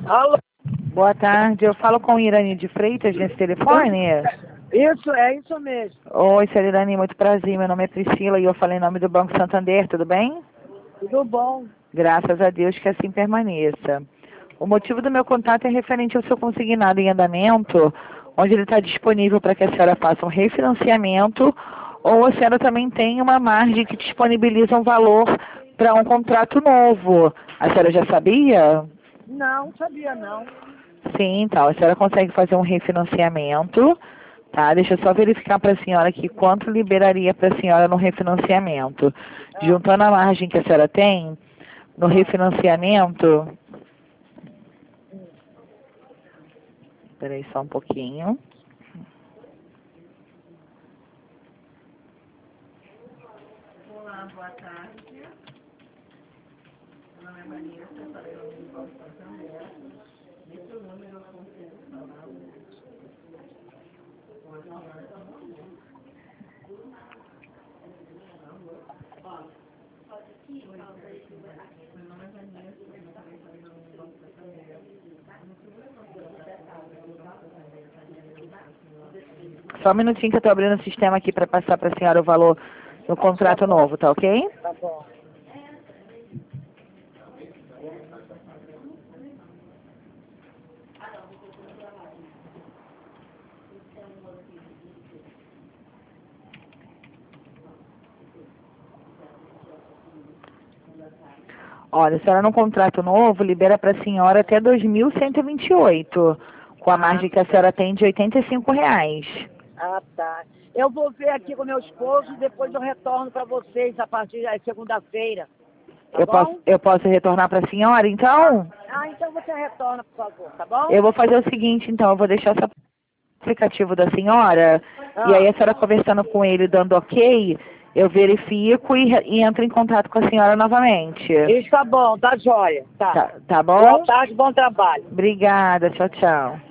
Alô? Boa tarde, eu falo com Irani de Freitas nesse telefone. Isso, é isso mesmo. Oi, senhora Irani, muito prazer, meu nome é Priscila e eu falo em nome do Banco Santander, tudo bem? Tudo bom? Graças a Deus que assim permaneça. O motivo do meu contato é referente ao seu consignado em andamento, onde ele está disponível para que a senhora faça um refinanciamento, ou a senhora também tem uma margem que disponibiliza um valor para um contrato novo. A senhora já sabia? Não, sabia não. Sim, então, a senhora consegue fazer um refinanciamento, tá? Deixa eu só verificar para a senhora aqui quanto liberaria para a senhora no refinanciamento. Juntando a margem que a senhora tem, no refinanciamento... Espera aí só um pouquinho. Olá, boa tarde. Meu nome é Vanessa, eu falei no Banco Santander. Esse é o número eu consigo falar. Só um minutinho que eu estou abrindo o sistema aqui para passar para a senhora o valor do contrato novo, tá ok? Tá bom. Olha, a senhora no contrato novo libera para a senhora até 2.128, com a margem que a senhora tem de R$ 85. Ah, tá. Eu vou ver aqui com meu esposo e depois eu retorno para vocês a partir da segunda-feira. Tá bom? Eu posso retornar para a senhora, então? Então você retorna, por favor, tá bom? Eu vou fazer o seguinte, então, eu vou deixar o aplicativo da senhora, e aí a senhora conversando com ele, dando ok, eu verifico e entro em contato com a senhora novamente. Isso tá bom, tá jóia. Tá. Tá bom? Boa tarde, bom trabalho. Obrigada, tchau, tchau.